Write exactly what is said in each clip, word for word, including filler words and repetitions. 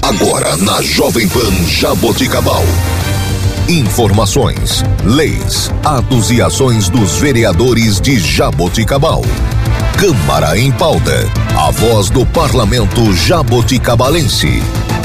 Agora na Jovem Pan Jaboticabal. Informações, leis, atos e ações dos vereadores de Jaboticabal. Câmara em Pauta. A voz do Parlamento jaboticabalense.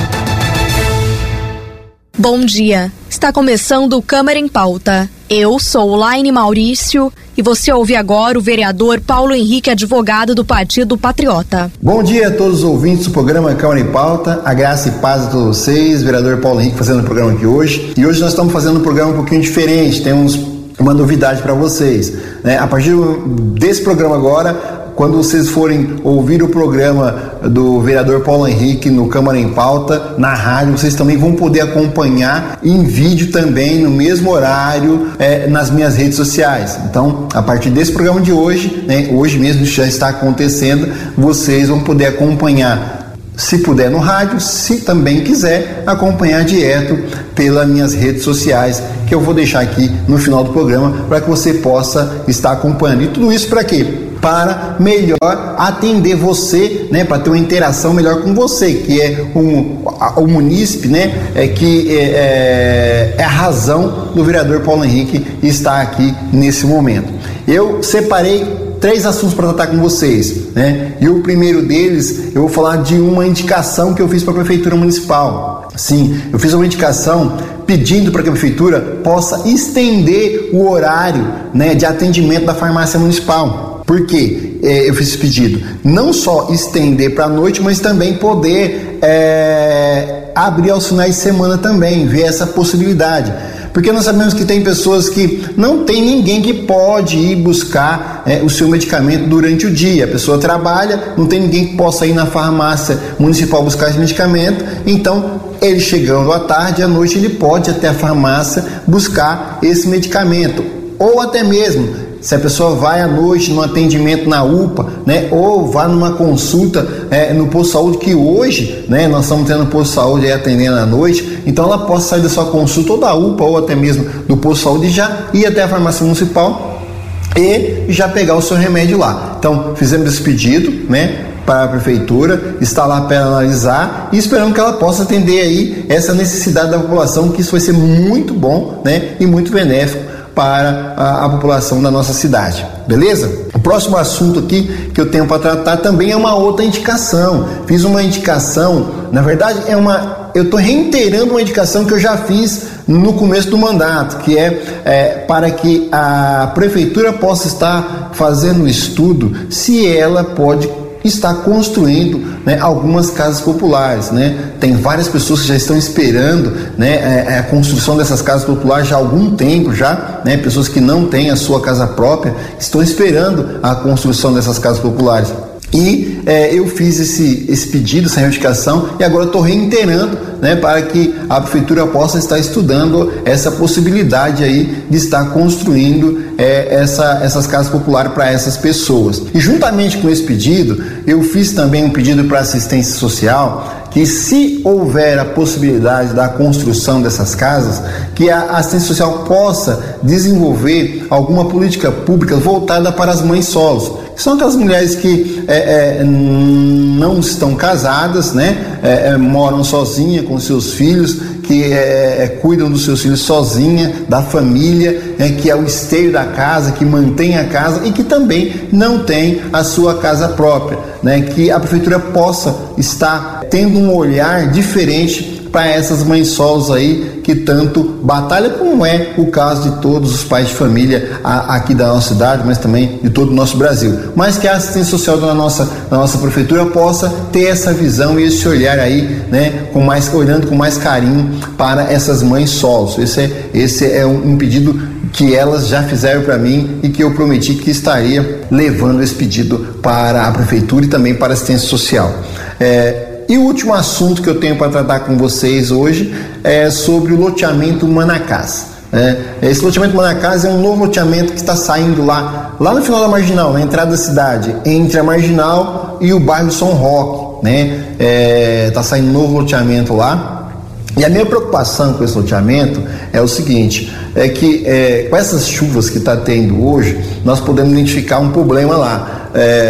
Bom dia. Está começando o Câmara em Pauta. Eu sou Laine Maurício e você ouve agora o vereador Paulo Henrique, advogado do Partido Patriota. Bom dia a todos os ouvintes do programa Câmara em Pauta. A graça e paz a todos vocês. Vereador Paulo Henrique fazendo o programa aqui hoje. E hoje nós estamos fazendo um programa um pouquinho diferente. Temos uma novidade para vocês, né? A partir desse programa agora, quando vocês forem ouvir o programa do vereador Paulo Henrique no Câmara em Pauta, na rádio, vocês também vão poder acompanhar em vídeo também, no mesmo horário, é, nas minhas redes sociais. Então, a partir desse programa de hoje, né, hoje mesmo já está acontecendo, vocês vão poder acompanhar, se puder no rádio, se também quiser, acompanhar direto pelas minhas redes sociais, que eu vou deixar aqui no final do programa, para que você possa estar acompanhando. E tudo isso para quê? Para melhor atender você, né, para ter uma interação melhor com você, que é um, o munícipe, né, é, que é, é a razão do vereador Paulo Henrique estar aqui nesse momento. Eu separei três assuntos para tratar com vocês, né? E o primeiro deles, eu vou falar de uma indicação que eu fiz para a Prefeitura Municipal. Sim, eu fiz uma indicação pedindo para que a Prefeitura possa estender o horário, né, de atendimento da farmácia municipal. Por quê? É, eu fiz esse pedido. Não só estender para a noite, mas também poder é, abrir aos finais de semana também, ver essa possibilidade. Porque nós sabemos que tem pessoas que não tem ninguém que pode ir buscar é, o seu medicamento durante o dia. A pessoa trabalha, não tem ninguém que possa ir na farmácia municipal buscar esse medicamento. Então, ele chegando à tarde, à noite, ele pode ir até a farmácia buscar esse medicamento. Ou até mesmo, se a pessoa vai à noite no atendimento na U P A, né, ou vá numa consulta é, no posto de saúde, que hoje, né, nós estamos tendo posto de saúde aí atendendo à noite, então ela possa sair da sua consulta ou da U P A ou até mesmo do posto de saúde e já ir até a farmácia municipal e já pegar o seu remédio lá. Então, fizemos esse pedido, né, para a Prefeitura, está lá para analisar e esperamos que ela possa atender aí essa necessidade da população, que isso vai ser muito bom, né, e muito benéfico para a, a população da nossa cidade, beleza? O próximo assunto aqui que eu tenho para tratar também é uma outra indicação. Fiz uma indicação, na verdade é uma, eu estou reiterando uma indicação que eu já fiz no começo do mandato, que é, é para que a Prefeitura possa estar fazendo um estudo se ela pode está construindo, né, algumas casas populares, né? Tem várias pessoas que já estão esperando, né, a, a construção dessas casas populares já há algum tempo já, né? Pessoas que não têm a sua casa própria estão esperando a construção dessas casas populares. E é, eu fiz esse, esse pedido, essa reivindicação, e agora estou reiterando, né, para que a Prefeitura possa estar estudando essa possibilidade aí de estar construindo é, essa, essas casas populares para essas pessoas. E juntamente com esse pedido, eu fiz também um pedido para assistência social, que se houver a possibilidade da construção dessas casas, que a assistência social possa desenvolver alguma política pública voltada para as mães solos. São aquelas mulheres que é, é, não estão casadas, né? É, é, moram sozinhas com seus filhos, que é, é, cuidam dos seus filhos sozinha, da família, é, que é o esteio da casa, que mantém a casa e que também não tem a sua casa própria, né? Que a Prefeitura possa estar tendo um olhar diferente para essas mães solos aí que tanto batalham, como é o caso de todos os pais de família a, aqui da nossa cidade, mas também de todo o nosso Brasil. Mas que a assistência social da nossa, da nossa Prefeitura possa ter essa visão e esse olhar aí, né, com mais, olhando com mais carinho para essas mães solos. Esse é, esse é um, um pedido que elas já fizeram para mim e que eu prometi que estaria levando esse pedido para a Prefeitura e também para a assistência social. É, E o último assunto que eu tenho para tratar com vocês hoje é sobre o loteamento Manacás. É, esse loteamento Manacás é um novo loteamento que está saindo lá, lá no final da Marginal, na entrada da cidade, entre a Marginal e o bairro São Roque, né? É, está saindo um novo loteamento lá. E a minha preocupação com esse loteamento é o seguinte, é que é, com essas chuvas que está tendo hoje, nós podemos identificar um problema lá. É,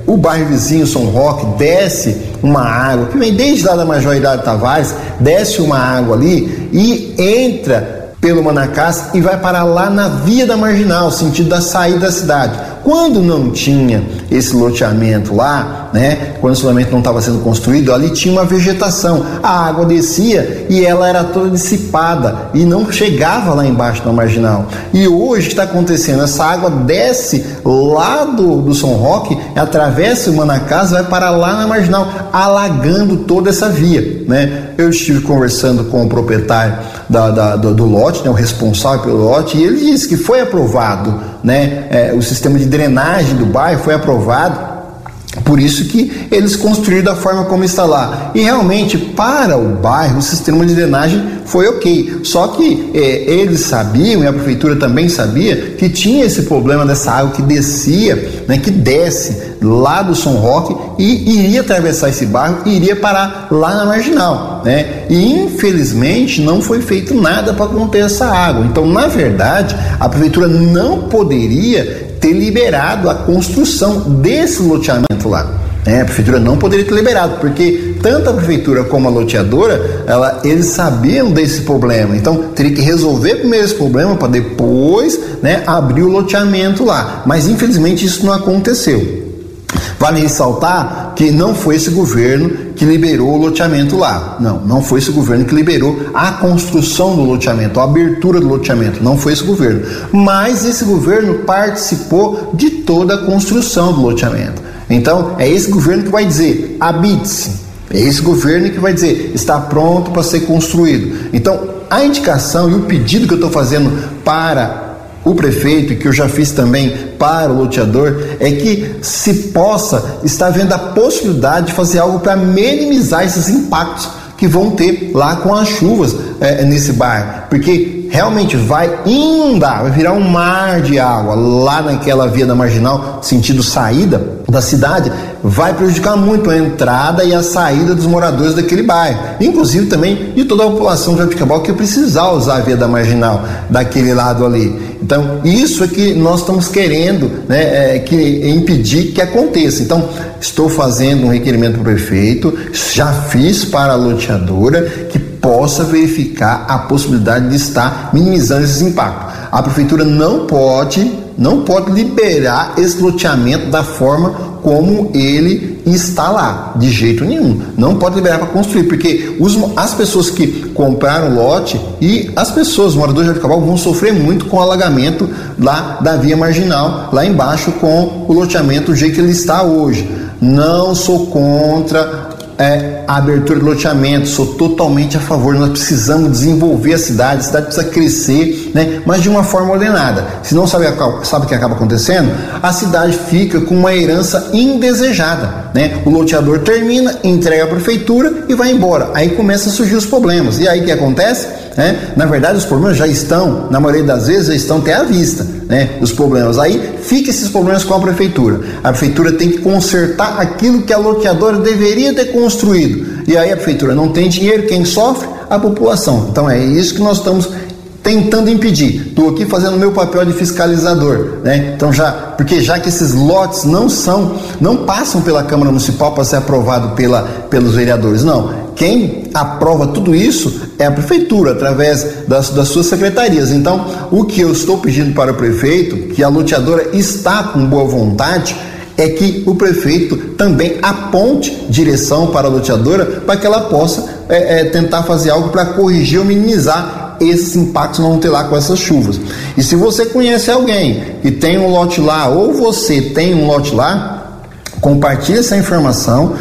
o bairro vizinho São Roque desce uma água, que vem desde lá da Major Hilário Tavares, desce uma água ali e entra pelo Manacás e vai parar lá na Via da Marginal, sentido da saída da cidade. Quando não tinha esse loteamento lá, né, quando o loteamento não estava sendo construído, ali tinha uma vegetação, a água descia e ela era toda dissipada e não chegava lá embaixo na Marginal. E hoje está acontecendo, essa água desce lá do, do São Roque, atravessa o Manacás e vai para lá na Marginal, alagando toda essa via, né? Eu estive conversando com o proprietário da, da, do, do lote, né, o responsável pelo lote, e ele disse que foi aprovado, né, é, o sistema de drenagem do bairro foi aprovado, por isso que eles construíram da forma como está lá. E realmente, para o bairro, o sistema de drenagem foi ok. Só que é, eles sabiam, e a prefeitura também sabia, que tinha esse problema dessa água que descia, né, que desce lá do São Roque e iria atravessar esse bairro e iria parar lá na Marginal, né? E infelizmente não foi feito nada para conter essa água. Então, na verdade, a prefeitura não poderia ter liberado a construção desse loteamento lá. É, a prefeitura não poderia ter liberado, porque tanto a prefeitura como a loteadora, ela, eles sabiam desse problema, então teria que resolver primeiro esse problema para depois, né, abrir o loteamento lá, mas infelizmente isso não aconteceu. Vale ressaltar que não foi esse governo que liberou o loteamento lá, não, não foi esse governo que liberou a construção do loteamento, a abertura do loteamento, não foi esse governo, mas esse governo participou de toda a construção do loteamento. Então é esse governo que vai dizer, habite-se, é esse governo que vai dizer, está pronto para ser construído. Então a indicação e o pedido que eu estou fazendo para o prefeito, e que eu já fiz também para o loteador, é que se possa estar vendo a possibilidade de fazer algo para minimizar esses impactos que vão ter lá com as chuvas é, nesse bairro, porque realmente vai inundar, vai virar um mar de água lá naquela Via da Marginal, sentido saída da cidade, vai prejudicar muito a entrada e a saída dos moradores daquele bairro, inclusive também de toda a população de Jaboticabal que precisar usar a Via da Marginal daquele lado ali. Então isso é que nós estamos querendo, né, é, que impedir que aconteça. Então estou fazendo um requerimento para o prefeito, já fiz para a loteadora que possa verificar a possibilidade de estar minimizando esses impactos. A prefeitura não pode, não pode liberar esse loteamento da forma como ele está lá, de jeito nenhum. Não pode liberar para construir, porque os, as pessoas que compraram o lote e as pessoas, os moradores de Jaboticabal, vão sofrer muito com o alagamento lá da Via Marginal, lá embaixo, com o loteamento do jeito que ele está hoje. Não sou contra É, a abertura do loteamento, sou totalmente a favor. Nós precisamos desenvolver a cidade, a cidade precisa crescer, né? Mas de uma forma ordenada. Se não sabe, sabe o que acaba acontecendo? A cidade fica com uma herança indesejada, né? O loteador termina, entrega à prefeitura e vai embora. Aí começam a surgir os problemas. E aí o que acontece? É, na verdade, os problemas já estão, na maioria das vezes, já estão até à vista, né? Os problemas. Aí fica esses problemas com a prefeitura. A prefeitura tem que consertar aquilo que a loteadora deveria ter construído. E aí a prefeitura não tem dinheiro, quem sofre? A população. Então é isso que nós estamos tentando impedir. Estou aqui fazendo o meu papel de fiscalizador, né? Então já, porque já que esses lotes não são, não passam pela Câmara Municipal para ser aprovado pela, pelos vereadores, não. Quem aprova tudo isso é a prefeitura, através das, das suas secretarias. Então, o que eu estou pedindo para o prefeito, que a loteadora está com boa vontade, é que o prefeito também aponte direção para a loteadora para que ela possa é, é, tentar fazer algo para corrigir ou minimizar esses impactos não ter lá com essas chuvas. E se você conhece alguém que tem um lote lá, ou você tem um lote lá, compartilhe essa informação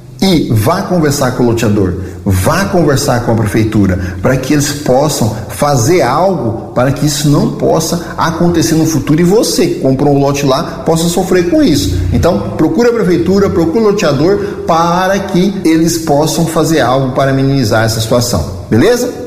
e vá conversar com o loteador, vá conversar com a prefeitura, para que eles possam fazer algo para que isso não possa acontecer no futuro e você que comprou um lote lá possa sofrer com isso. Então procure a prefeitura, procure o loteador para que eles possam fazer algo para minimizar essa situação, beleza?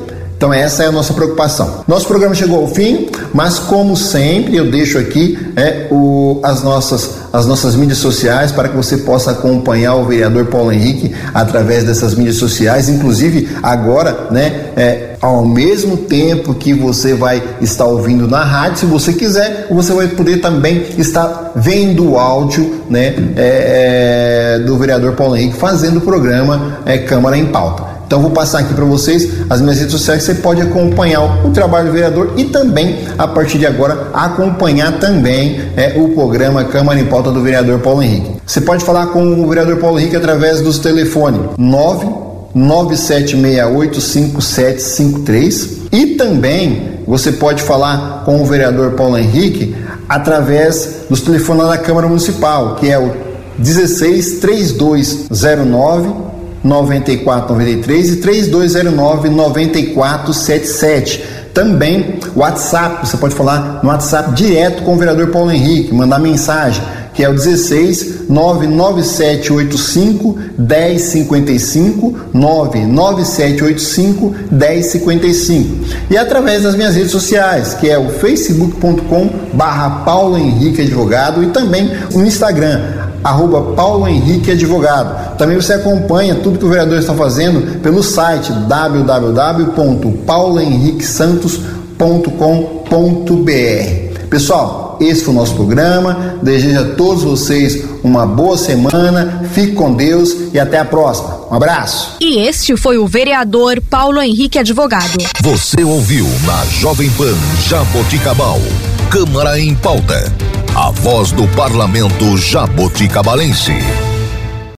Então essa é a nossa preocupação. Nosso programa chegou ao fim, mas como sempre eu deixo aqui é, o, as, nossas, as nossas mídias sociais para que você possa acompanhar o vereador Paulo Henrique através dessas mídias sociais, inclusive agora, né, é, ao mesmo tempo que você vai estar ouvindo na rádio, se você quiser, você vai poder também estar vendo o áudio, né, é, é, do vereador Paulo Henrique fazendo o programa é, Câmara em Pauta. Então vou passar aqui para vocês as minhas redes sociais, você pode acompanhar o trabalho do vereador e também, a partir de agora, acompanhar também é, o programa Câmara em Pauta do vereador Paulo Henrique. Você pode falar com o vereador Paulo Henrique através dos telefones nove nove sete seis oito cinco sete cinco três e também você pode falar com o vereador Paulo Henrique através dos telefones da Câmara Municipal, que é o dezesseis, três dois zero nove, nove quatro nove três e três dois zero nove, nove quatro sete sete. Também o WhatsApp, você pode falar no WhatsApp direto com o vereador Paulo Henrique, mandar mensagem, que é o dezesseis, nove nove sete oito cinco, um zero cinco cinco, nove nove sete oito cinco, um zero cinco cinco. E através das minhas redes sociais, que é o facebook ponto com barra Paulo Henrique Advogado e também o Instagram, arroba Paulo Henrique Advogado. Também você acompanha tudo que o vereador está fazendo pelo site w w w ponto paulo henrique santos ponto com ponto b r. Pessoal, esse foi o nosso programa. Desejo a todos vocês uma boa semana, fique com Deus e até a próxima. Um abraço. E este foi o vereador Paulo Henrique Advogado. Você ouviu na Jovem Pan Jaboticabal, Câmara em Pauta, a voz do parlamento jaboticabalense.